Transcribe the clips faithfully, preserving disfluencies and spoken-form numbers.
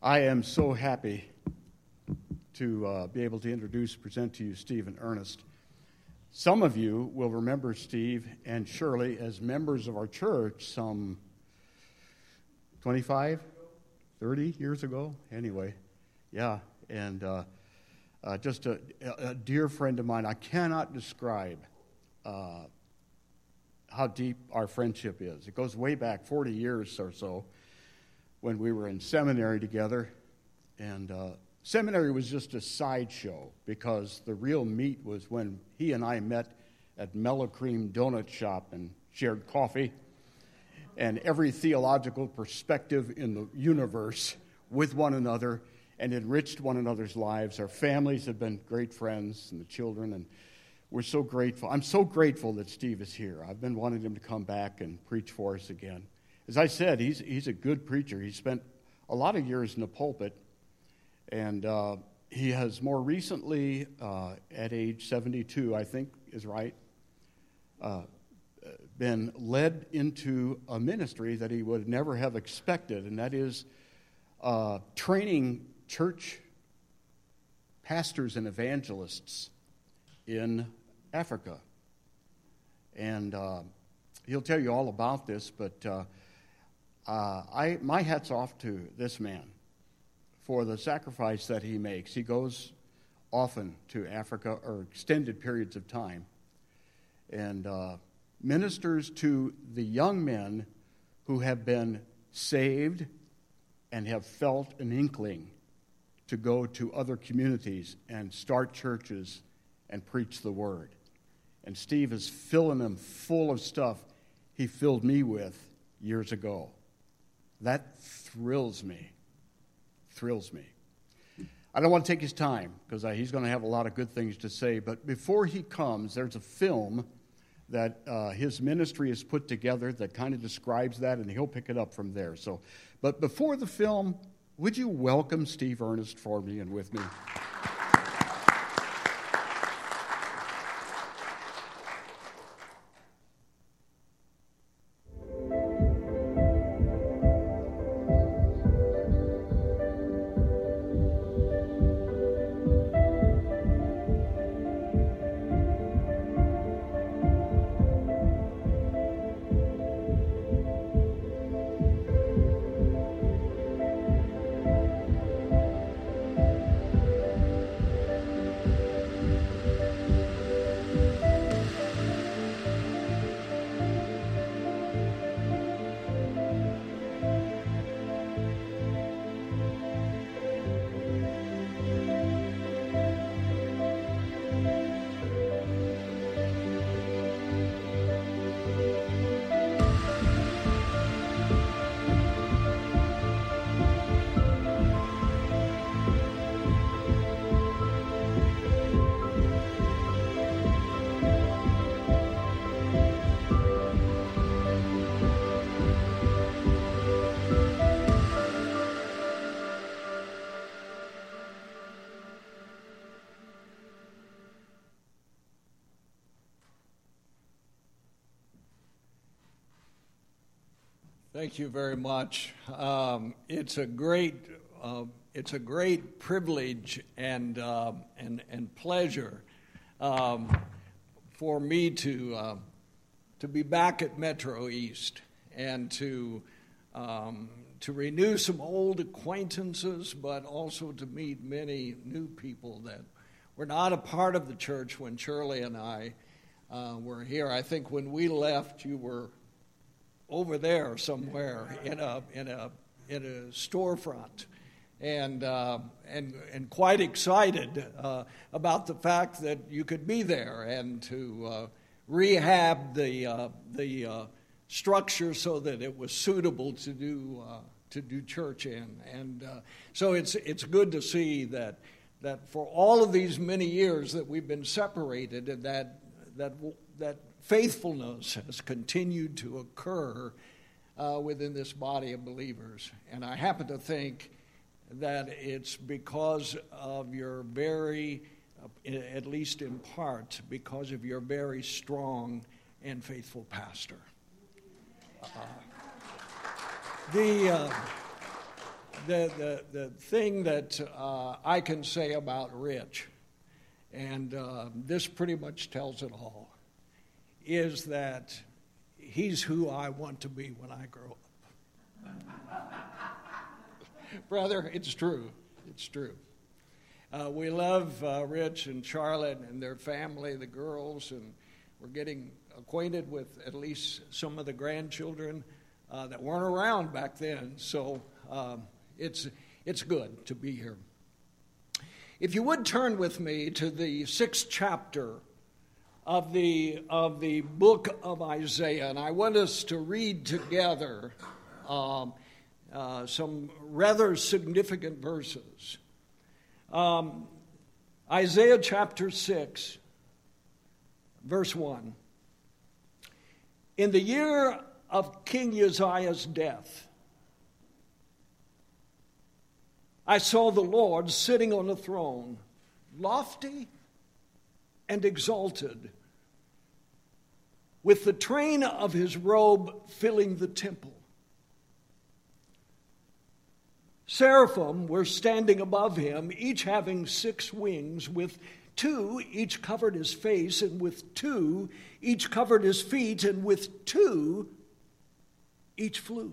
I am so happy to uh, be able to introduce, present to you Steve and Ernest. Some of you will remember Steve and Shirley as members of our church some twenty-five, thirty years ago. Anyway, yeah, and uh, uh, just a, a dear friend of mine. I cannot describe uh, how deep our friendship is. It goes way back forty years or so when we were in seminary together, and uh, seminary was just a sideshow because the real meat was when he and I met at Mellow Cream Donut Shop and shared coffee and every theological perspective in the universe with one another and enriched one another's lives. Our families have been great friends and the children, and we're so grateful. I'm so grateful that Steve is here. I've been wanting him to come back and preach for us again. As I said, he's he's a good preacher. He spent a lot of years in the pulpit, and uh, he has more recently, uh, at age seventy-two, I think is right, uh, been led into a ministry that he would never have expected, and that is uh, training church pastors and evangelists in Africa. And uh, he'll tell you all about this, but uh, uh, I my hat's off to this man for the sacrifice that he makes. He goes often to Africa, or extended periods of time, and uh, ministers to the young men who have been saved and have felt an inkling to go to other communities and start churches and preach the word. And Steve is filling them full of stuff he filled me with years ago. That thrills me. Thrills me. I don't want to take his time because he's going to have a lot of good things to say. But before he comes, there's a film that uh, his ministry has put together that kind of describes that, and he'll pick it up from there. So, but before the film, would you welcome Steve Ernest for me and with me? Thank you very much. Um, it's a great, uh, it's a great privilege and uh, and and pleasure um, for me to uh, to be back at Metro East and to um, to renew some old acquaintances, but also to meet many new people that were not a part of the church when Shirley and I uh, were here. I think when we left, you were over there somewhere in a in a in a storefront, and uh, and and quite excited uh, about the fact that you could be there and to uh, rehab the uh, the uh, structure so that it was suitable to do uh, to do church in, and uh, so it's it's good to see that that for all of these many years that we've been separated, and that that that. faithfulness has continued to occur uh, within this body of believers. And I happen to think that it's because of your very, uh, at least in part, because of your very strong and faithful pastor. Uh, the uh, the, the, the thing that uh, I can say about Rich, and uh, this pretty much tells it all, is that he's who I want to be when I grow up. Brother, it's true. It's true. Uh, we love uh, Rich and Charlotte and their family, the girls, and we're getting acquainted with at least some of the grandchildren uh, that weren't around back then. So um, it's it's good to be here. If you would turn with me to the sixth chapter of the of the book of Isaiah, and I want us to read together um, uh, some rather significant verses. Um, Isaiah chapter six, verse one. In the year of King Uzziah's death, I saw the Lord sitting on a throne, lofty and exalted, with the train of his robe filling the temple. Seraphim were standing above him, each having six wings. With two, each covered his face, and with two, each covered his feet, and with two, each flew.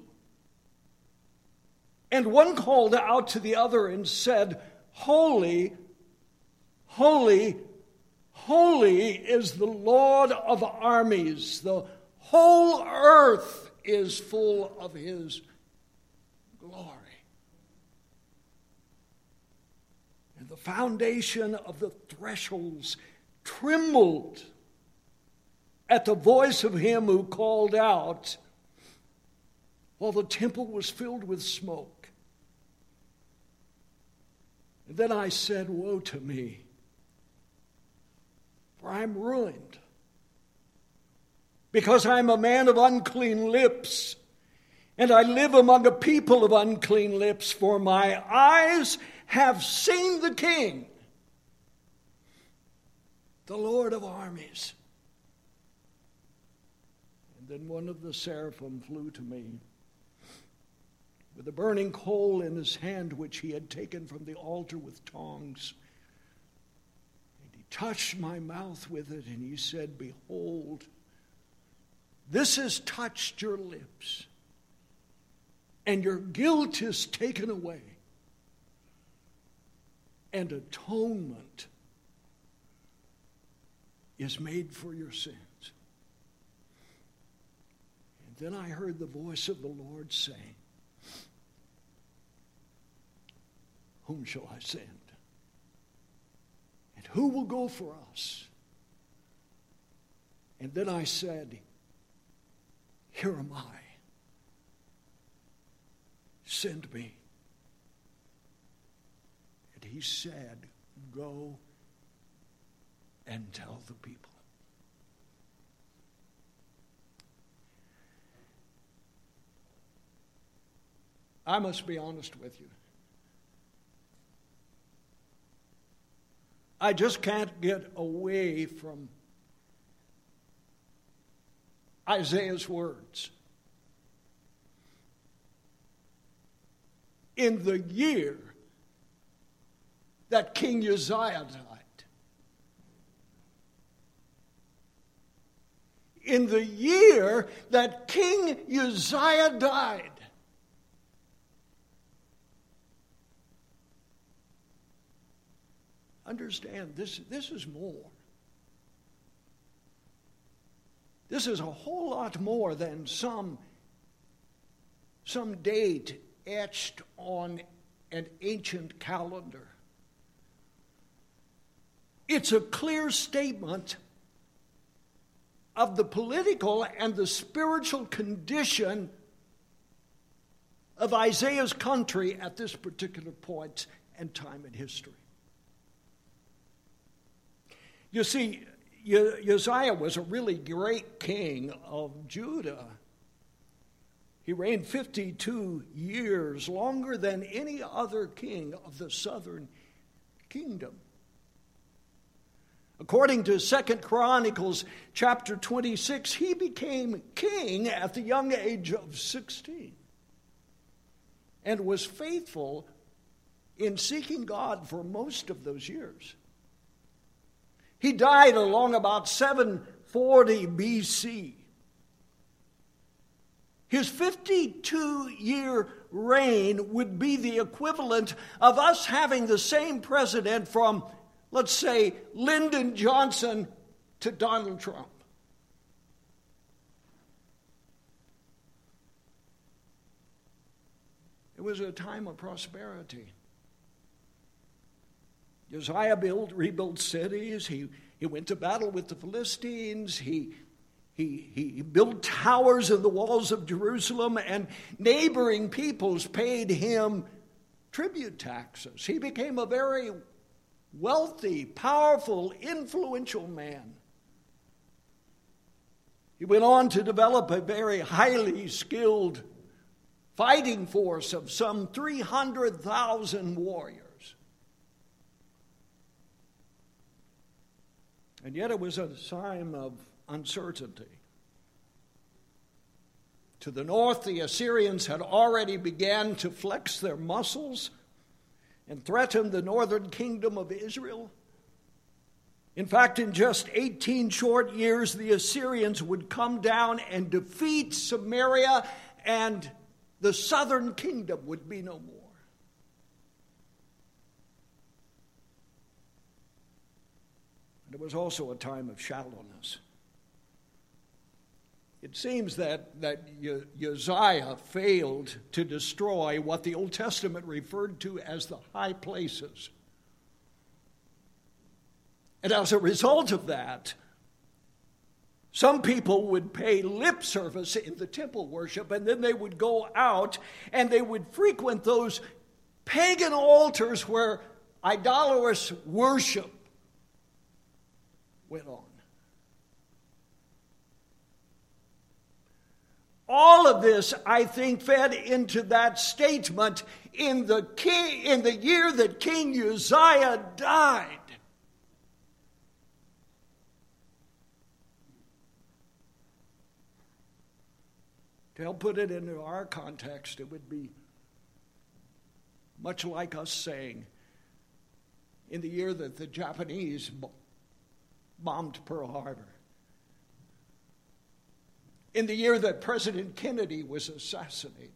And one called out to the other and said, Holy, holy, holy is the Lord of armies. The whole earth is full of his glory. And the foundation of the thresholds trembled at the voice of him who called out, while the temple was filled with smoke. And then I said, Woe to me, for I am ruined, because I am a man of unclean lips, and I live among a people of unclean lips, for my eyes have seen the King, the Lord of armies. And then one of the seraphim flew to me, with a burning coal in his hand, which he had taken from the altar with tongs. And he touched my mouth with it, and he said, Behold, this has touched your lips, and your guilt is taken away, and atonement is made for your sins. And then I heard the voice of the Lord saying, Whom shall I send? And who will go for us? And then I said, Here am I. Send me. And he said, Go and tell the people. I must be honest with you. I just can't get away from Isaiah's words. In the year that King Uzziah died, in the year that King Uzziah died, understand, this, this is more. This is a whole lot more than some, some date etched on an ancient calendar. It's a clear statement of the political and the spiritual condition of Isaiah's country at this particular point and time in history. You see, Uzziah was a really great king of Judah. He reigned fifty-two years, longer than any other king of the southern kingdom. According to Second Chronicles chapter twenty-six, he became king at the young age of sixteen. and was faithful in seeking God for most of those years. He died along about seven forty B C. His fifty-two-year reign would be the equivalent of us having the same president from, let's say, Lyndon Johnson to Donald Trump. It was a time of prosperity. Josiah built, rebuilt cities. He, he went to battle with the Philistines. He, he, he built towers in the walls of Jerusalem, and neighboring peoples paid him tribute taxes. He became a very wealthy, powerful, influential man. He went on to develop a very highly skilled fighting force of some three hundred thousand warriors. And yet it was a time of uncertainty. To the north, the Assyrians had already begun to flex their muscles and threaten the northern kingdom of Israel. In fact, in just eighteen short years, the Assyrians would come down and defeat Samaria, and the southern kingdom would be no more. And it was also a time of shallowness. It seems that, that Uzziah failed to destroy what the Old Testament referred to as the high places. And as a result of that, some people would pay lip service in the temple worship, and then they would go out and they would frequent those pagan altars where idolatrous worship went on. All of this, I think, fed into that statement in the king, in the year that King Uzziah died. To help put it into our context, it would be much like us saying, in the year that the Japanese bombed Pearl Harbor, in the year that President Kennedy was assassinated,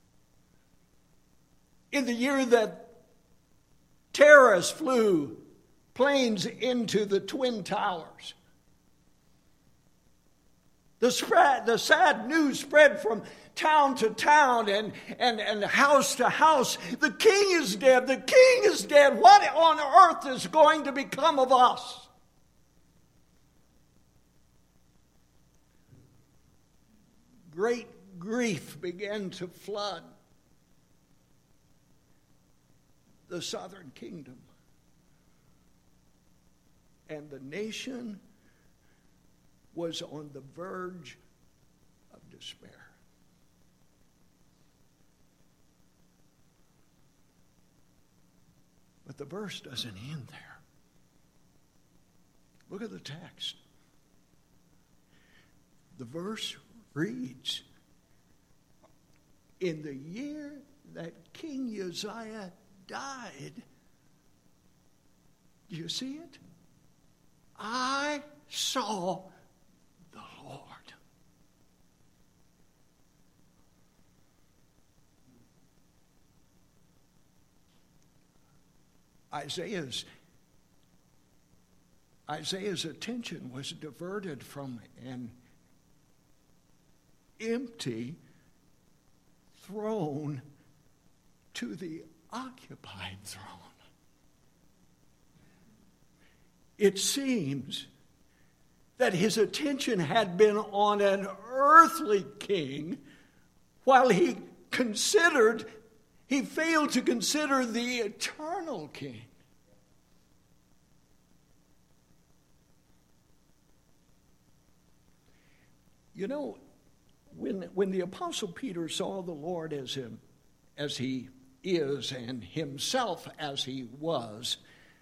in the year that terrorists flew planes into the Twin Towers, The, spread, the sad news spread from town to town and, and, and house to house. The king is dead. The king is dead. What on earth is going to become of us? Great grief began to flood the southern kingdom. And the nation was on the verge of despair. But the verse doesn't end there. Look at the text. The verse reads, in the year that King Uzziah died, do you see it? I saw the Lord. Isaiah's Isaiah's attention was diverted from an empty throne to the occupied throne. It seems that his attention had been on an earthly king while he considered, he failed to consider the eternal king. You know, when, when the Apostle Peter saw the Lord as him, as he is and himself as he was,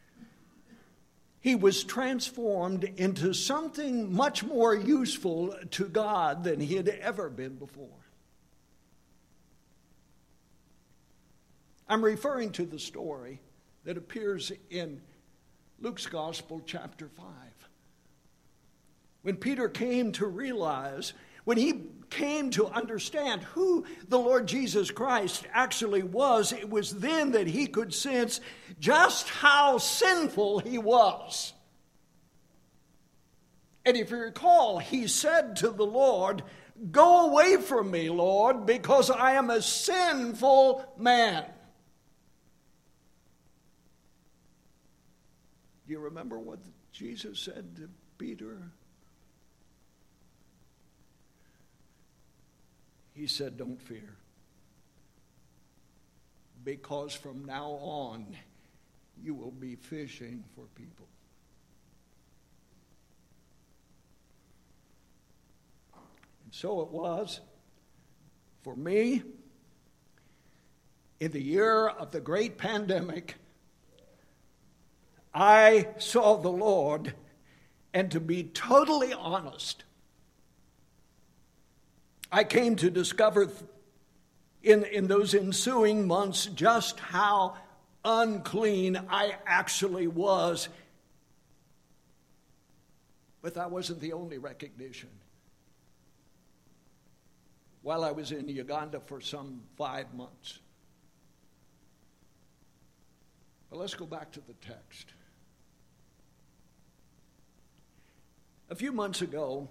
he was transformed into something much more useful to God than he had ever been before. I'm referring to the story that appears in Luke's Gospel, chapter five. When Peter came to realize, when he came to understand who the Lord Jesus Christ actually was, it was then that he could sense just how sinful he was. And if you recall, he said to the Lord, "Go away from me, Lord, because I am a sinful man." Do you remember what Jesus said to Peter? He said, "Don't fear, because from now on you will be fishing for people." And so it was for me in the year of the great pandemic. I saw the Lord, and to be totally honest, I came to discover in, in those ensuing months just how unclean I actually was. But that wasn't the only recognition. While I was in Uganda for some five months. But let's go back to the text. A few months ago,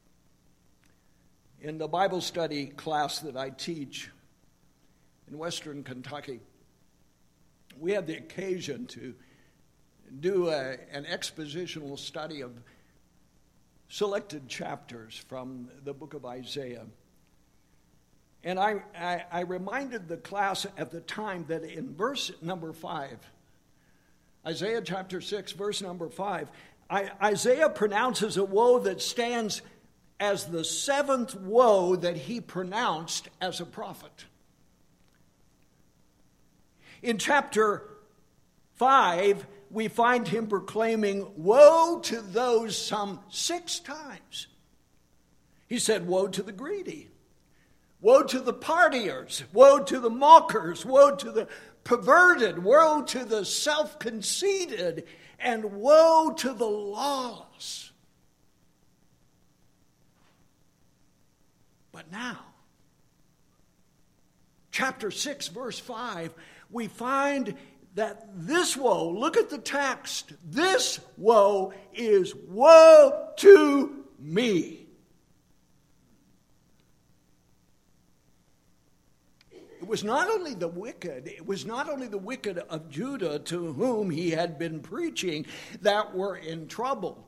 in the Bible study class that I teach in Western Kentucky, we had the occasion to do a, an expositional study of selected chapters from the book of Isaiah. And I, I, I reminded the class at the time that in verse number five, Isaiah chapter six, verse number five, I, Isaiah pronounces a woe that stands as the seventh woe that he pronounced as a prophet. In chapter five, we find him proclaiming woe to those some six times. He said, "Woe to the greedy. Woe to the partiers. Woe to the mockers. Woe to the perverted. Woe to the self-conceited. And woe to the lawless." But now, chapter six, verse five, we find that this woe, look at the text, this woe is woe to me. It was not only the wicked, it was not only the wicked of Judah to whom he had been preaching that were in trouble.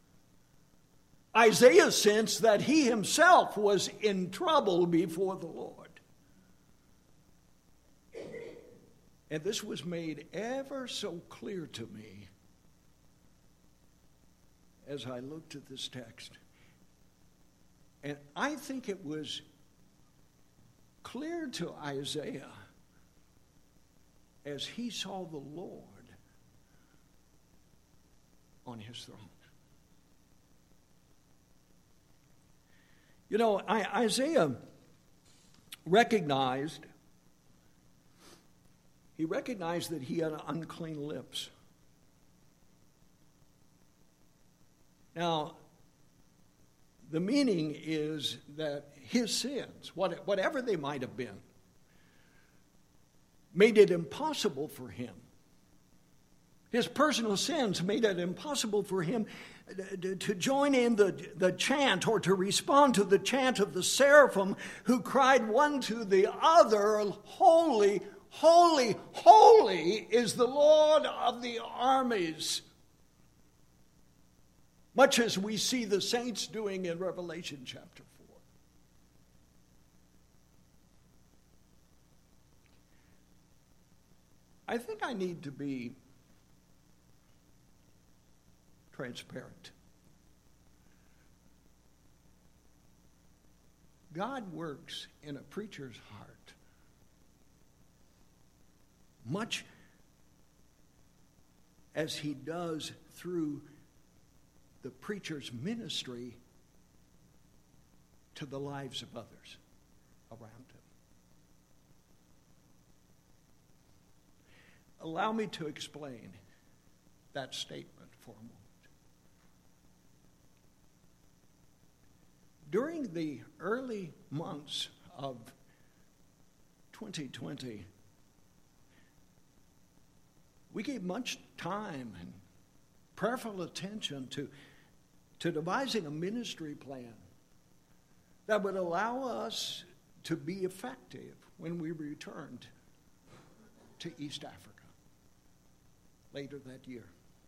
Isaiah sensed that he himself was in trouble before the Lord. And this was made ever so clear to me as I looked at this text. And I think it was clear to Isaiah as he saw the Lord on his throne. You know, I, Isaiah recognized, he recognized that he had unclean lips. Now, the meaning is that his sins, whatever they might have been, made it impossible for him. His personal sins made it impossible for him to join in the, the chant or to respond to the chant of the seraphim who cried one to the other, "Holy, holy, holy is the Lord of the armies." Much as we see the saints doing in Revelation chapter four. I think I need to be transparent. God works in a preacher's heart much as he does through the preacher's ministry to the lives of others around him. allow me to explain that statement for a moment. During the early months of twenty twenty, we gave much time and prayerful attention to, to devising a ministry plan that would allow us to be effective when we returned to East Africa later that year.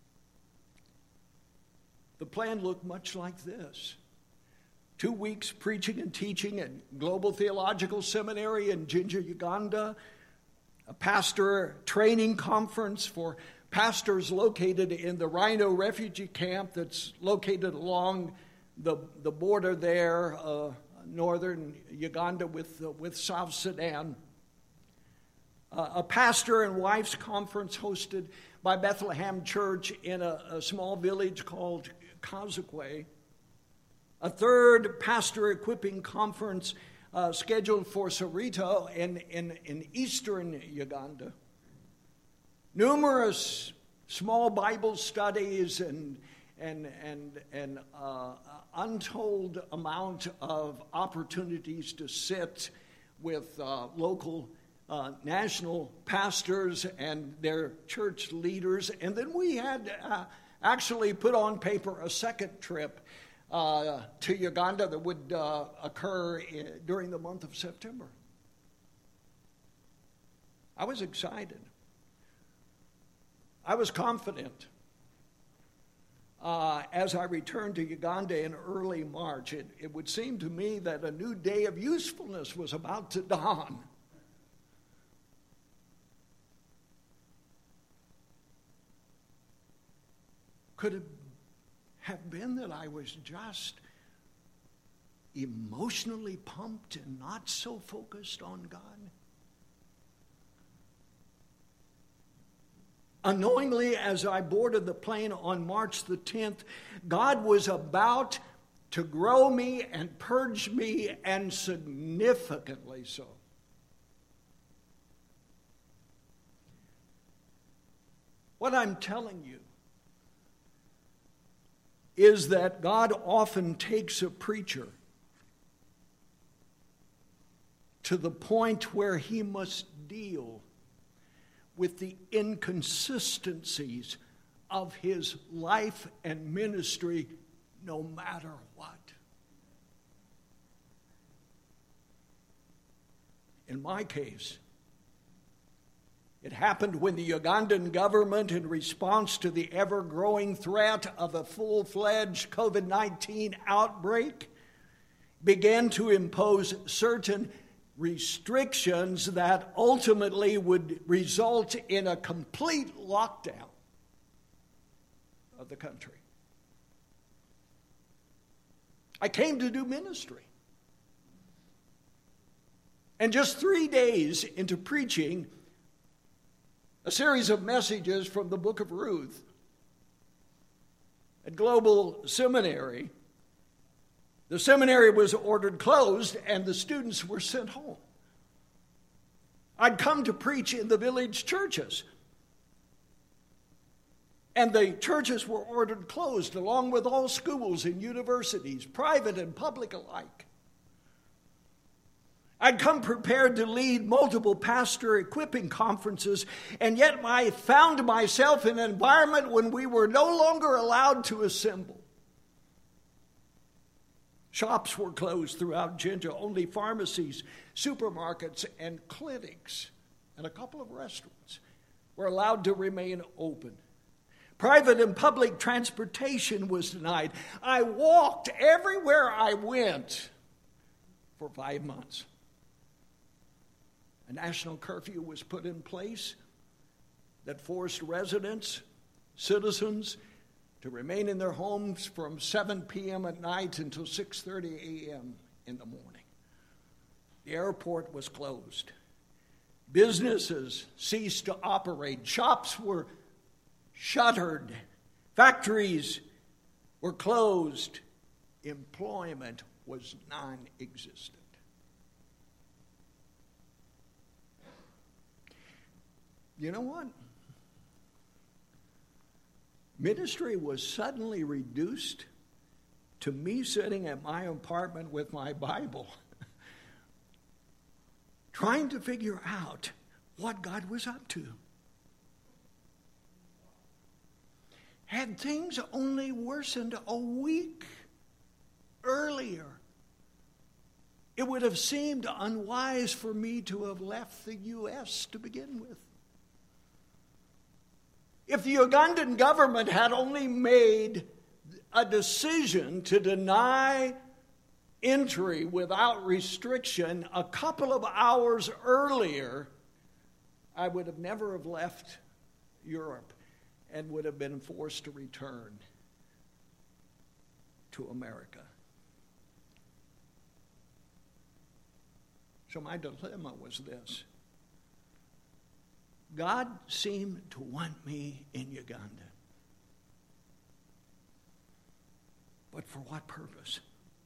The plan looked much like this. Two weeks preaching and teaching at Global Theological Seminary in Jinja, Uganda, a pastor training conference for pastors located in the Rhino refugee camp that's located along the, the border there, uh, northern Uganda with, uh, with South Sudan. Uh, a pastor and wives conference hosted by Bethlehem Church in a, a small village called Kazakwe. A third pastor equipping conference uh, scheduled for Soweto in, in, in eastern Uganda. Numerous small Bible studies and and and and uh, untold amount of opportunities to sit with uh, local uh, national pastors and their church leaders. And then we had uh, actually put on paper a second trip uh, to Uganda that would uh, occur in, during the month of September. I was excited. I was confident. Uh, as I returned to Uganda in early March, it, it would seem to me that a new day of usefulness was about to dawn. Could it have been that I was just emotionally pumped and not so focused on God? Unknowingly, as I boarded the plane on March the tenth, God was about to grow me and purge me, and significantly so. What I'm telling you is that God often takes a preacher to the point where he must deal with the inconsistencies of his life and ministry, no matter what. In my case, it happened when the Ugandan government, in response to the ever-growing threat of a full-fledged covid nineteen outbreak, began to impose certain restrictions that ultimately would result in a complete lockdown of the country. I came to do ministry. And just three days into preaching a series of messages from the book of Ruth at Global Seminary, the seminary was ordered closed and the students were sent home. I'd come to preach in the village churches, and the churches were ordered closed along with all schools and universities, private and public alike. I'd come prepared to lead multiple pastor equipping conferences, and yet I found myself in an environment when we were no longer allowed to assemble. Shops were closed throughout Jinja. Only pharmacies, supermarkets, and clinics, and a couple of restaurants were allowed to remain open. Private and public transportation was denied. I walked everywhere I went for five months. A national curfew was put in place that forced residents, citizens, to remain in their homes from seven p.m. at night until six thirty a.m. in the morning. The airport was closed. Businesses ceased to operate. Shops were shuttered. Factories were closed. Employment was non-existent. You know what? Ministry was suddenly reduced to me sitting at my apartment with my Bible, trying to figure out what God was up to. Had things only worsened a week earlier, it would have seemed unwise for me to have left the U S to begin with. If the Ugandan government had only made a decision to deny entry without restriction a couple of hours earlier, I would have never have left Europe and would have been forced to return to America. So my dilemma was this. God seemed to want me in Uganda. But for what purpose?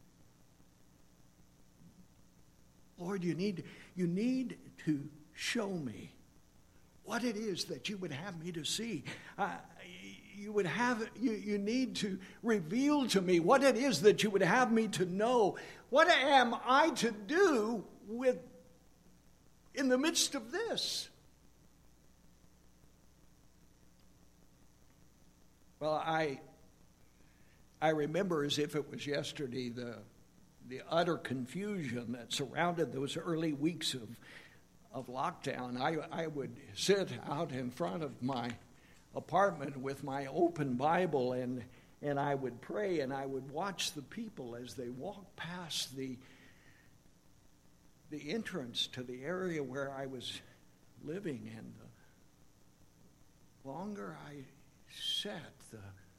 Lord, you need, you need to show me what it is that you would have me to see. Uh, you would have you, you need to reveal to me what it is that you would have me to know. What am I to do with in the midst of this? Well, I I remember as if it was yesterday the the utter confusion that surrounded those early weeks of of lockdown. I, I would sit out in front of my apartment with my open Bible and and I would pray and I would watch the people as they walked past the the entrance to the area where I was living, and the longer I sat, the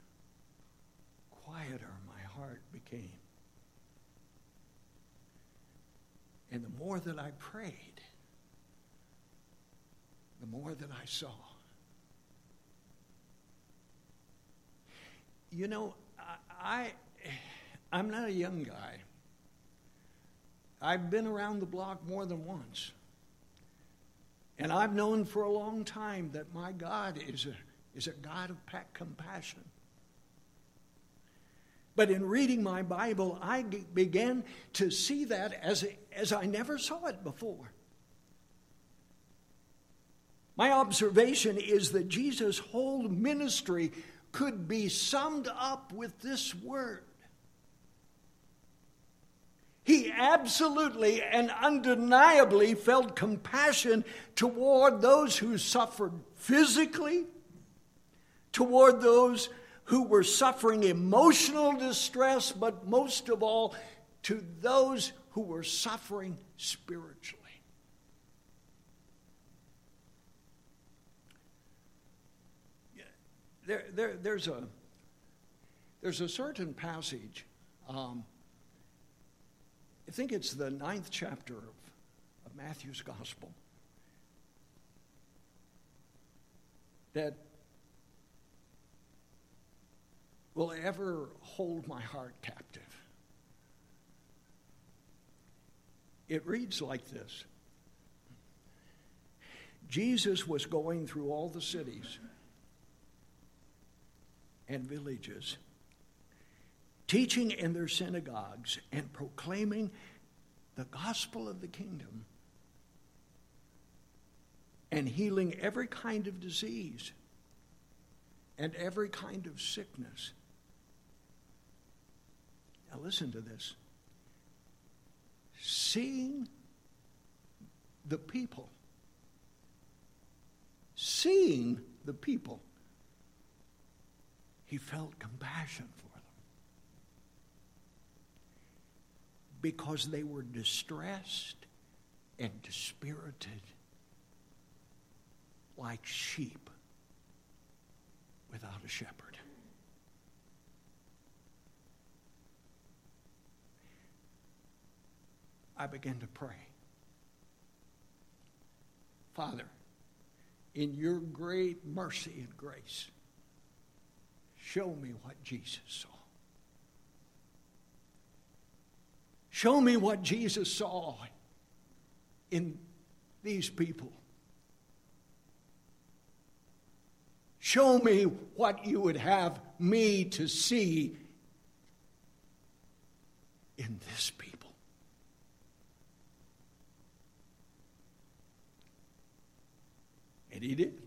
quieter my heart became. And the more that I prayed, the more that I saw. You know, I, I I'm not a young guy. I've been around the block more than once. And I've known for a long time that my God is a, is a God of compassion. But in reading my Bible, I began to see that as, as I never saw it before. My observation is that Jesus' whole ministry could be summed up with this word. He absolutely and undeniably felt compassion toward those who suffered physically, toward those who were suffering emotional distress, but most of all, to those who were suffering spiritually. There, there, there's a there's a certain passage. Um, I think it's the ninth chapter of, of Matthew's Gospel that will ever hold my heart captive. It reads like this. Jesus was going through all the cities and villages, teaching in their synagogues and proclaiming the gospel of the kingdom and healing every kind of disease and every kind of sickness. Now listen to this. Seeing the people, seeing the people, he felt compassion for them because they were distressed and dispirited like sheep without a shepherd. I began to pray. Father, in your great mercy and grace, show me what Jesus saw. Show me what Jesus saw in these people. Show me what you would have me to see in this people. And he did.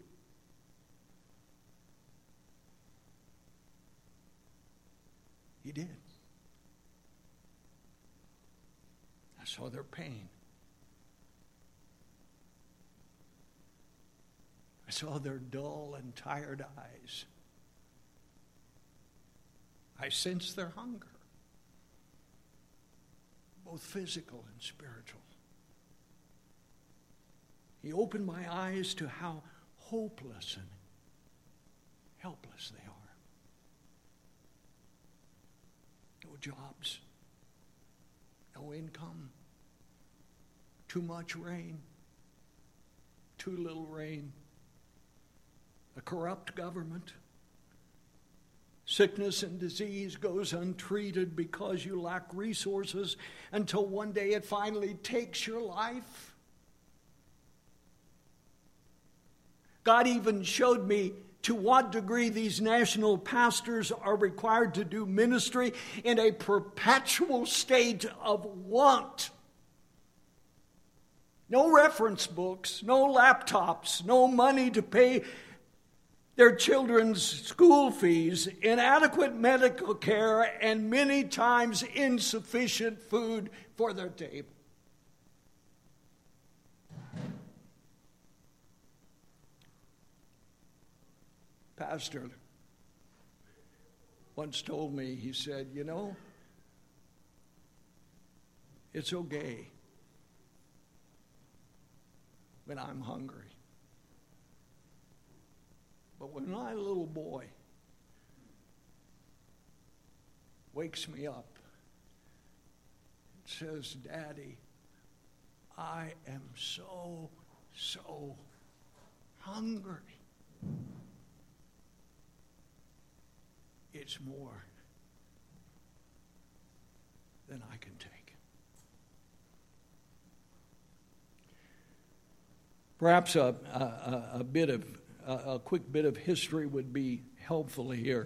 He did. I saw their pain. I saw their dull and tired eyes. I sensed their hunger, both physical and spiritual. He opened my eyes to how hopeless and helpless they are. No jobs, no income, too much rain, too little rain, a corrupt government. Sickness and disease goes untreated because you lack resources until one day it finally takes your life. God even showed me to what degree these national pastors are required to do ministry in a perpetual state of want. No reference books, no laptops, no money to pay their children's school fees, inadequate medical care, and many times insufficient food for their table. Pastor once told me, he said, you know, it's okay when I'm hungry. But when my little boy wakes me up and says, Daddy, I am so, so hungry, it's more than I can take. Perhaps a, a, a bit of a, a quick bit of history would be helpful here.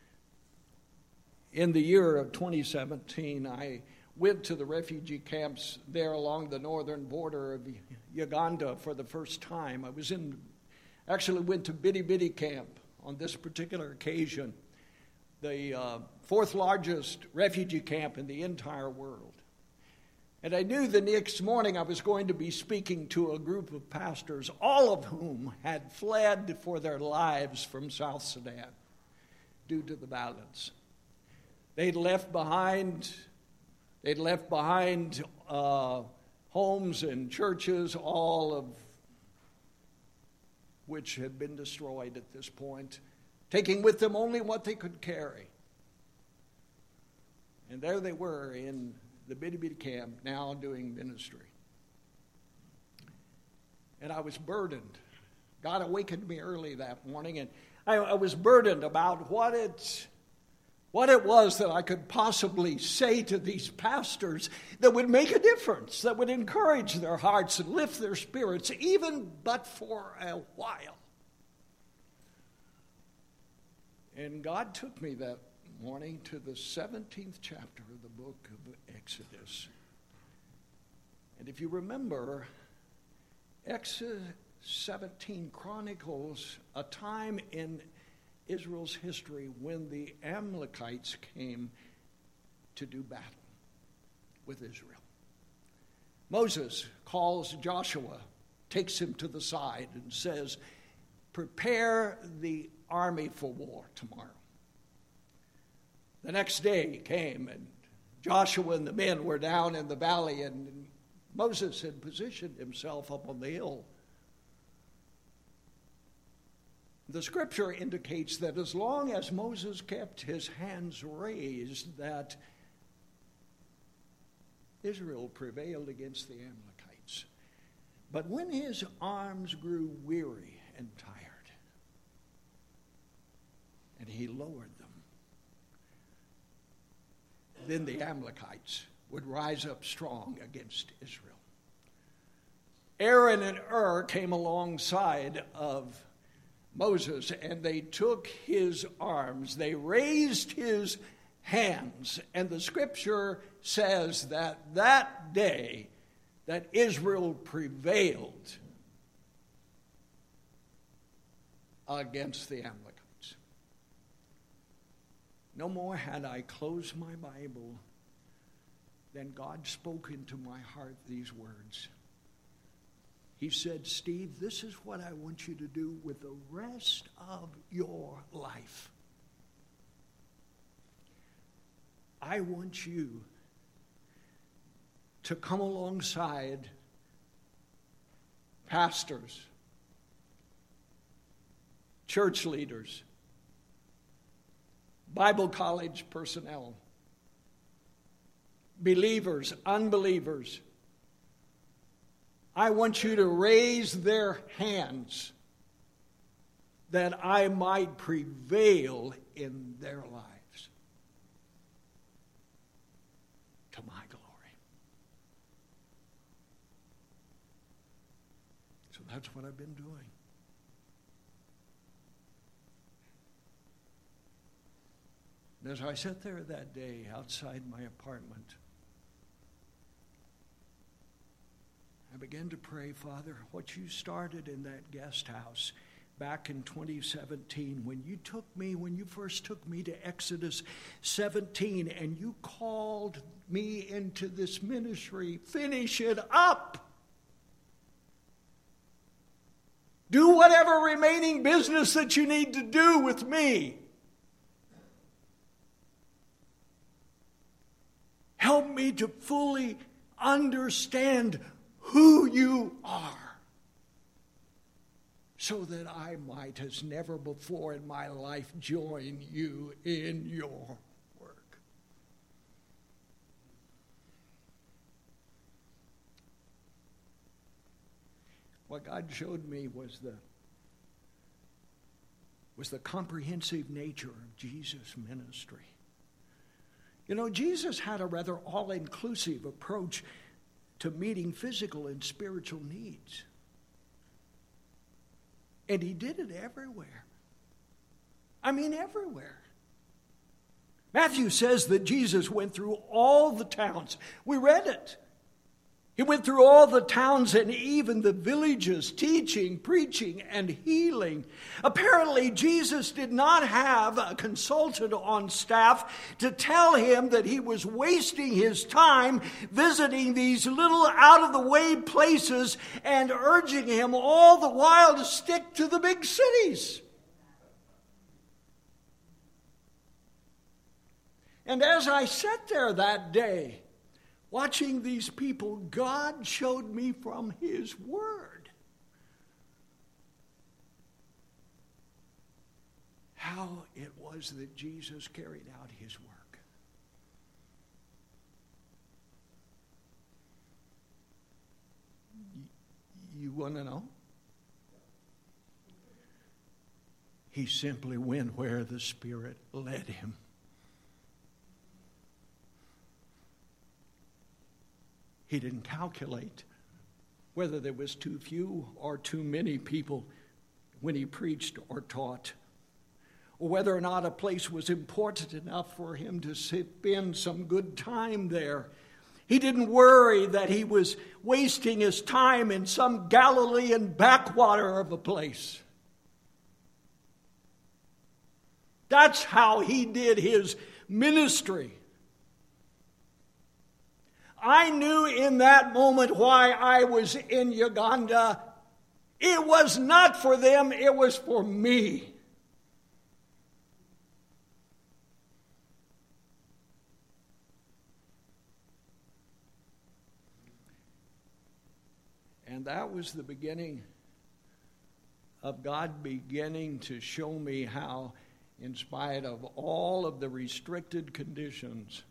In the year of twenty seventeen, I went to the refugee camps there along the northern border of Uganda for the first time. I was in, actually went to Bidi Bidi camp on this particular occasion, the uh, fourth largest refugee camp in the entire world. And I knew the next morning I was going to be speaking to a group of pastors, all of whom had fled for their lives from South Sudan due to the violence. They'd left behind, they'd left behind uh, homes and churches, all of which had been destroyed at this point, taking with them only what they could carry. And there they were in the Bidi Bidi camp, now doing ministry. And I was burdened. God awakened me early that morning, and I, I was burdened about what it, what it was that I could possibly say to these pastors that would make a difference, that would encourage their hearts and lift their spirits, even but for a while. And God took me that morning to the seventeenth chapter of the book of Exodus. And if you remember, Exodus seventeen chronicles a time in Israel's history when the Amalekites came to do battle with Israel. Moses calls Joshua, takes him to the side and says, prepare the army for war tomorrow. The next day came, and Joshua and the men were down in the valley, and Moses had positioned himself up on the hill. The scripture indicates that as long as Moses kept his hands raised, that Israel prevailed against the Amalekites. But when his arms grew weary and tired, and he lowered them, then the Amalekites would rise up strong against Israel. Aaron and Ur came alongside of Moses, and they took his arms, they raised his hands, and the scripture says that that day that Israel prevailed against the Amalekites. No more had I closed my Bible than God spoke into my heart these words. He said, Steve, this is what I want you to do with the rest of your life. I want you to come alongside pastors, church leaders, Bible college personnel, believers, unbelievers. I want you to raise their hands that I might prevail in their lives to my glory. So that's what I've been doing. And as I sat there that day outside my apartment, I began to pray, Father, what you started in that guest house back in twenty seventeen, when you took me, when you first took me to Exodus seventeen, and you called me into this ministry, finish it up. Do whatever remaining business that you need to do with me. Help me to fully understand who you are, so that I might, as never before in my life, join you in your work. What God showed me was the was the comprehensive nature of Jesus' ministry. You know, Jesus had a rather all-inclusive approach to meeting physical and spiritual needs. And he did it everywhere. I mean, everywhere. Matthew says that Jesus went through all the towns. We read it. He went through all the towns and even the villages, teaching, preaching, and healing. Apparently, Jesus did not have a consultant on staff to tell him that he was wasting his time visiting these little out-of-the-way places and urging him all the while to stick to the big cities. And as I sat there that day, watching these people, God showed me from His Word how it was that Jesus carried out His work. You want to know? He simply went where the Spirit led Him. He didn't calculate whether there was too few or too many people when he preached or taught, or whether or not a place was important enough for him to spend some good time there. He didn't worry that he was wasting his time in some Galilean backwater of a place. That's how he did his ministry. I knew in that moment why I was in Uganda. It was not for them, it was for me. And that was the beginning of God beginning to show me how, in spite of all of the restricted conditions,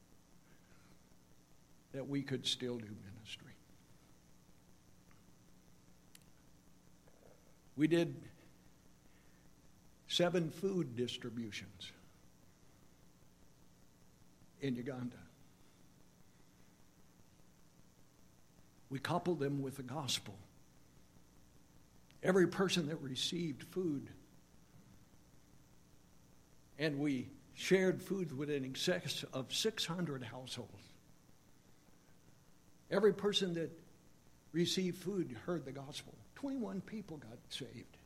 that we could still do ministry. We did seven food distributions in Uganda. We coupled them with the gospel. every person that received food. And we shared food with an excess of six hundred households. Every person that received food heard the gospel. twenty-one people got saved.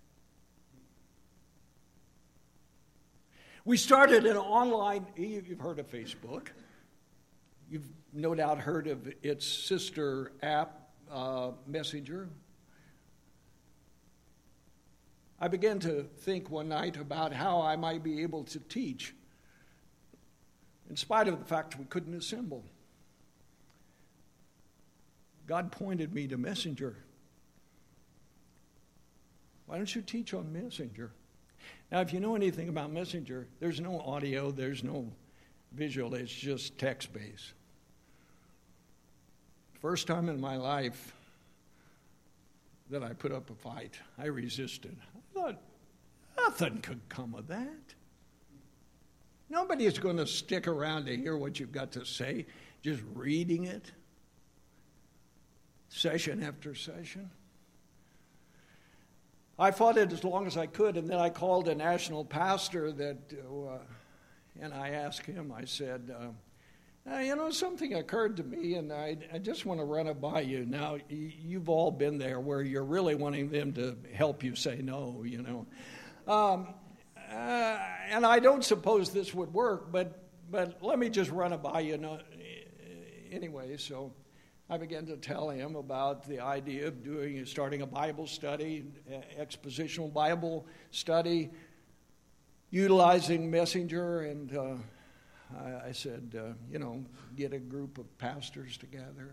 We started an online, you've heard of Facebook. You've no doubt heard of its sister app, uh, Messenger. I began to think one night about how I might be able to teach, in spite of the fact we couldn't assemble. God pointed me to Messenger. Why don't you teach on Messenger? Now, if you know anything about Messenger, there's no audio, there's no visual, it's just text-based. First time in my life that I put up a fight, I resisted. I thought, nothing could come of that. Nobody is going to stick around to hear what you've got to say, just reading it, session after session. I fought it as long as I could, and then I called a national pastor that, uh, and I asked him, I said, uh, Uh, you know, something occurred to me, and I, I just want to run it by you. Now, you've all been there where you're really wanting them to help you say no, you know. Um, uh, and I don't suppose this would work, but but let me just run it by you. No, anyway, so I began to tell him about the idea of doing, starting a Bible study, expositional Bible study, utilizing Messenger, and uh, I, I said, uh, you know, get a group of pastors together.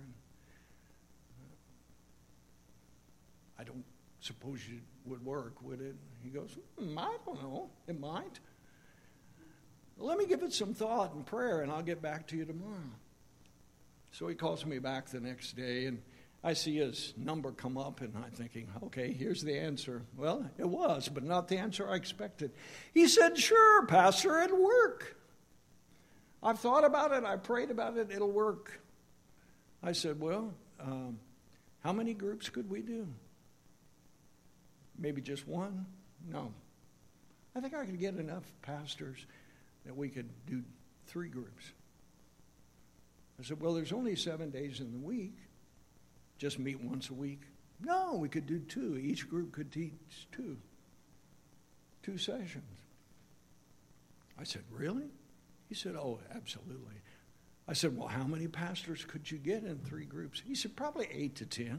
I don't suppose it would work, would it? He goes, mm, I don't know. It might. Let me give it some thought and prayer, and I'll get back to you tomorrow. So he calls me back the next day, and I see his number come up, and I'm thinking, okay, here's the answer. Well, it was, but not the answer I expected. He said, sure, Pastor, it'll work. I've thought about it. I prayed about it. It'll work. I said, well, um, how many groups could we do? Maybe just one? No. I think I could get enough pastors that we could do three groups. I said, well, there's only seven days in the week. Just meet once a week. No, we could do two. Each group could teach two. Two sessions. I said, really? He said, oh, absolutely. I said, well, how many pastors could you get in three groups? He said, probably eight to ten.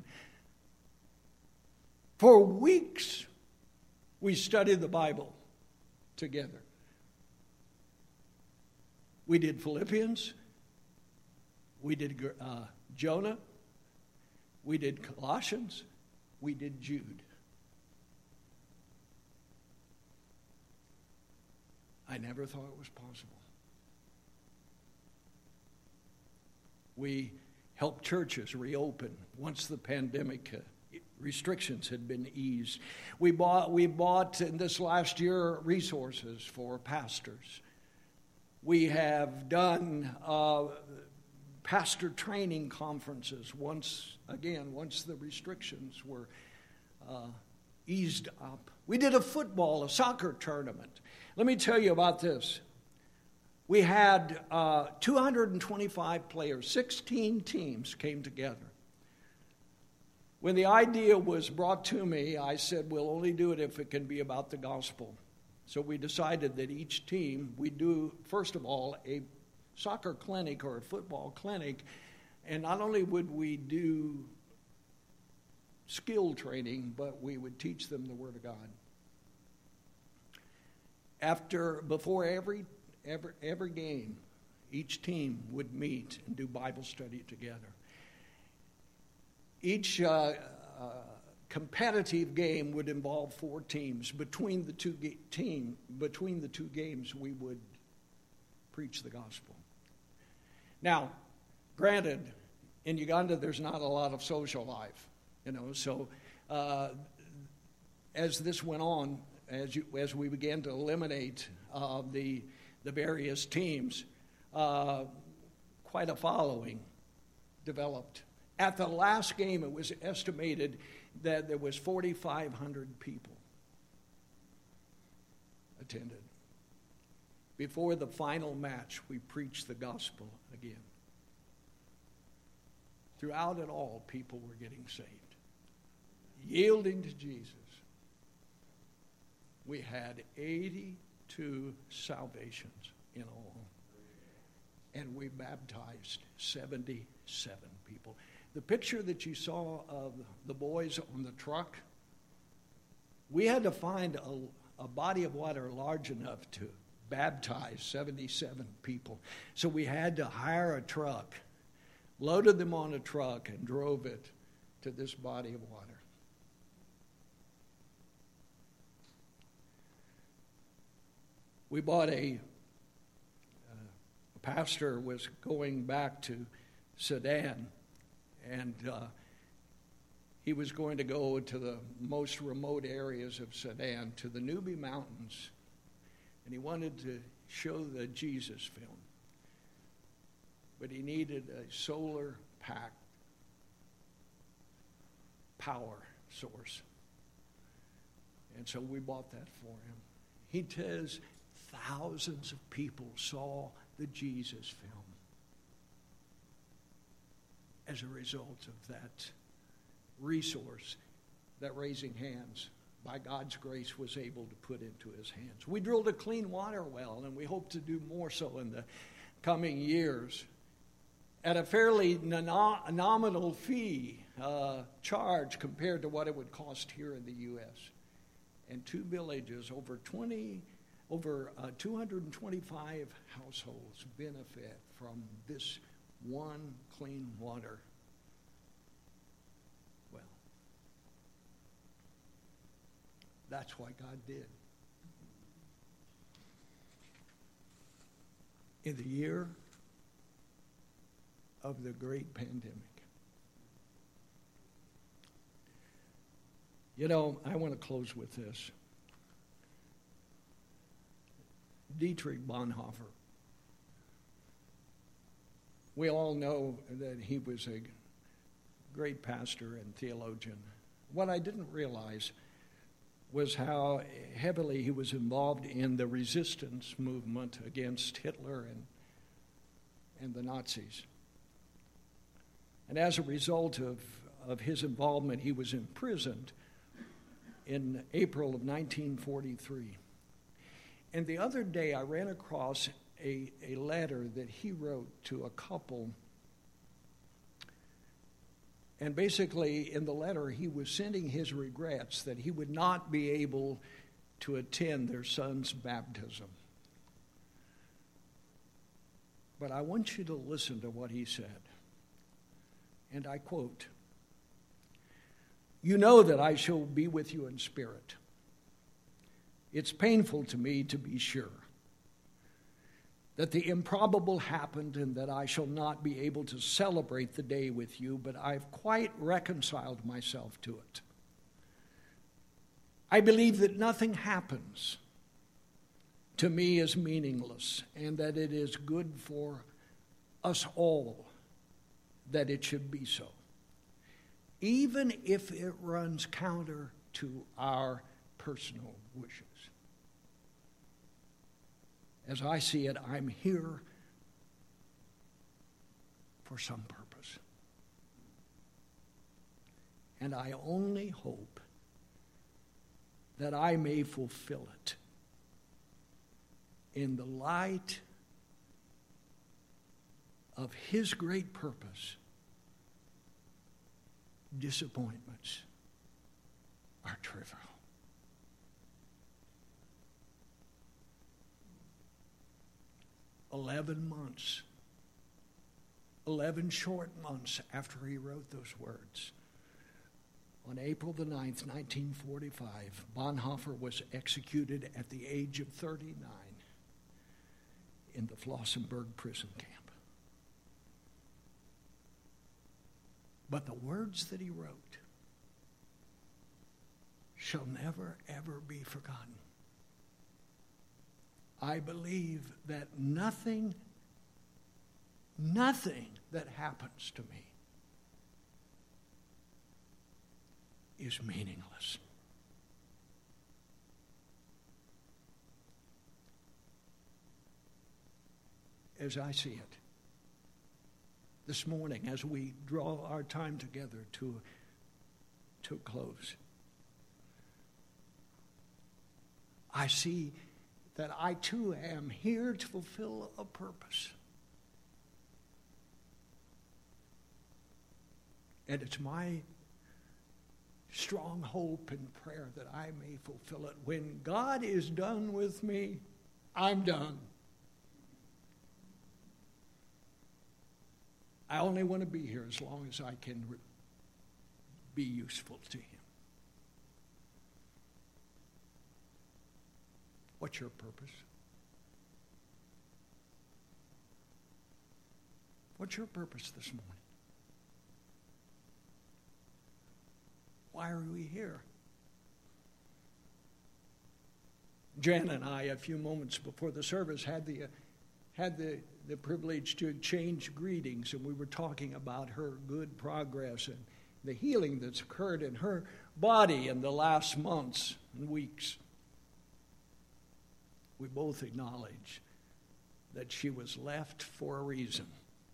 For weeks, we studied the Bible together. We did Philippians. We did uh, Jonah. We did Colossians. We did Jude. I never thought it was possible. We helped churches reopen once the pandemic uh, restrictions had been eased. We bought, we bought in this last year resources for pastors. We have done uh, pastor training conferences once, again, once the restrictions were uh, eased up. We did a football, a soccer tournament. Let me tell you about this. We had uh, two hundred twenty-five players, sixteen teams came together. When the idea was brought to me, I said, we'll only do it if it can be about the gospel. So we decided that each team, we do, first of all, a soccer clinic or a football clinic, and not only would we do skill training, but we would teach them the Word of God. After, before every every every game, each team would meet and do Bible study together. Each uh, uh, competitive game would involve four teams. Between the two ga- team, between the two games, we would preach the gospel. Now, granted, in Uganda, there's not a lot of social life, you know. So, uh, as this went on, as you, as we began to eliminate uh, the the various teams, uh, quite a following developed. At the last game, it was estimated that there was forty-five hundred people attended. Before the final match, we preached the gospel again. Throughout it all, people were getting saved, yielding to Jesus. We had eighty-two salvations in all, and we baptized seventy-seven people. The picture that you saw of the boys on the truck, we had to find a, a body of water large enough to baptize seventy-seven people. So we had to hire a truck, loaded them on a truck, and drove it to this body of water. We bought a, uh, a pastor was going back to Sudan, and uh, he was going to go to the most remote areas of Sudan, to the Nubi Mountains, and he wanted to show the Jesus film. But he needed a solar-packed power source. And so we bought that for him. He says thousands of people saw the Jesus film as a result of that resource that Raising Hands, by God's grace, was able to put into his hands. We drilled a clean water well, and we hope to do more so in the coming years at a fairly nominal fee uh, charge compared to what it would cost here in the U S. And two villages, over twenty, over uh, two hundred twenty-five households benefit from this one clean water well. That's what God did. In the year of the great pandemic. You know, I want to close with this. Dietrich Bonhoeffer. We all know that he was a great pastor and theologian. What I didn't realize was how heavily he was involved in the resistance movement against Hitler and, and the Nazis. And as a result of, of his involvement, he was imprisoned in April of nineteen forty-three. And the other day, I ran across a, a letter that he wrote to a couple. And basically, in the letter, he was sending his regrets that he would not be able to attend their son's baptism. But I want you to listen to what he said. And I quote, "You know that I shall be with you in spirit. It's painful to me, to be sure, that the improbable happened and that I shall not be able to celebrate the day with you, but I've quite reconciled myself to it. I believe that nothing happens to me is meaningless, and that it is good for us all that it should be so, even if it runs counter to our personal wishes. As I see it, I'm here for some purpose. And I only hope that I may fulfill it in the light of his great purpose. Disappointments are trivial." Eleven months, eleven short months after he wrote those words, on April the ninth, nineteen forty-five, Bonhoeffer was executed at the age of thirty-nine in the Flossenburg prison camp. But the words that he wrote shall never, ever be forgotten. I believe that nothing, nothing that happens to me is meaningless. As I see it, this morning, as we draw our time together to, to a close, I see that I too am here to fulfill a purpose. And it's my strong hope and prayer that I may fulfill it. When God is done with me, I'm done. I only want to be here as long as I can re- be useful to Him. What's your purpose? What's your purpose this morning? Why are we here? Jan and I, a few moments before the service, had the uh, had the, the privilege to exchange greetings, and we were talking about her good progress and the healing that's occurred in her body in the last months and weeks. We both acknowledge that she was left for a reason,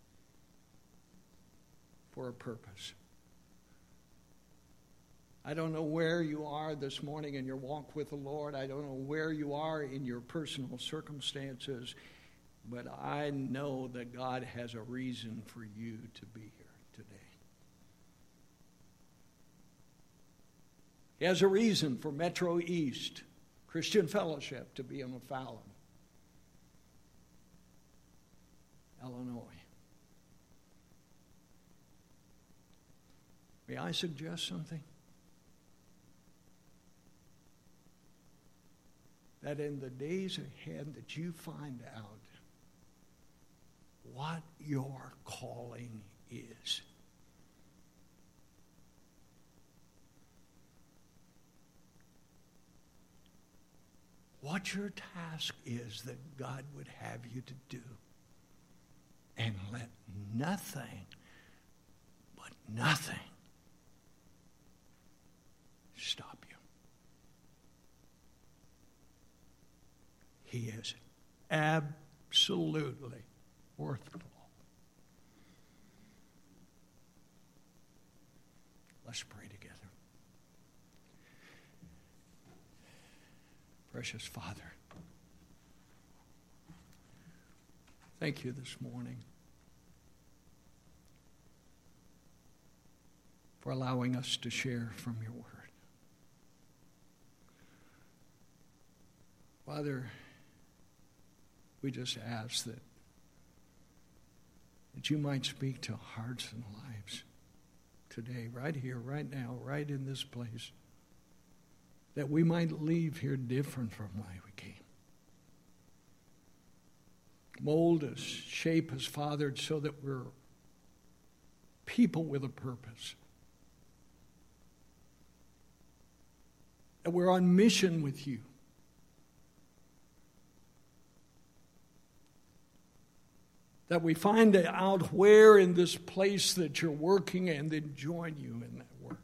for a purpose. I don't know where you are this morning in your walk with the Lord. I don't know where you are in your personal circumstances, but I know that God has a reason for you to be here today. He has a reason for Metro East Christian Fellowship to be in O'Fallon, Illinois. May I suggest something? That in the days ahead that you find out what your calling is. What your task is that God would have you to do. And let nothing, but nothing, stop you. He is absolutely worth it all. Let's pray together. Precious Father, thank you this morning for allowing us to share from your word. Father, we just ask that, that you might speak to hearts and lives today, right here, right now, right in this place, that we might leave here different from why we came. Mold us, shape us, Father, so that we're people with a purpose. That we're on mission with you. That we find out where in this place that you're working and then join you in that work.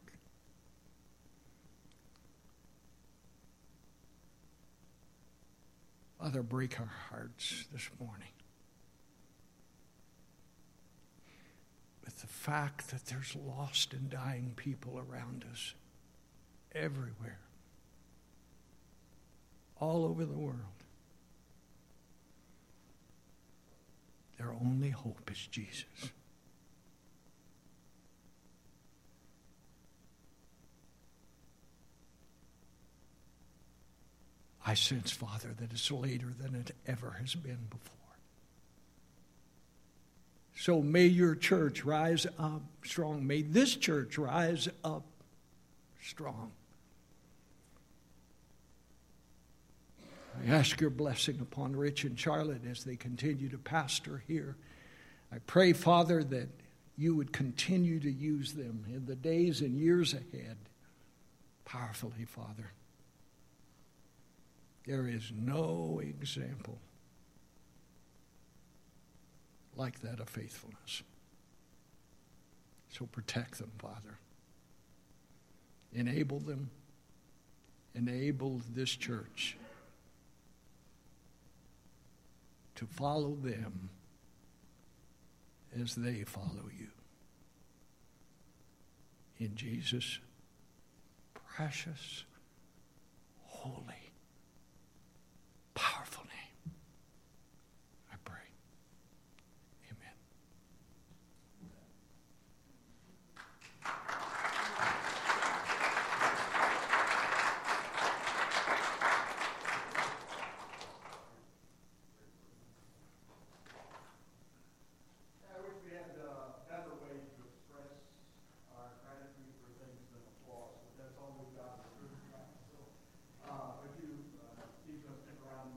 Father, break our hearts this morning with the fact that there's lost and dying people around us everywhere, all over the world. Their only hope is Jesus. I sense, Father, that it's later than it ever has been before. So may your church rise up strong. May this church rise up strong. I ask your blessing upon Rich and Charlotte as they continue to pastor here. I pray, Father, that you would continue to use them in the days and years ahead powerfully, Father. There is no example like that of faithfulness. So protect them, Father. Enable them. Enable this church to follow them as they follow you. In Jesus' precious, holy,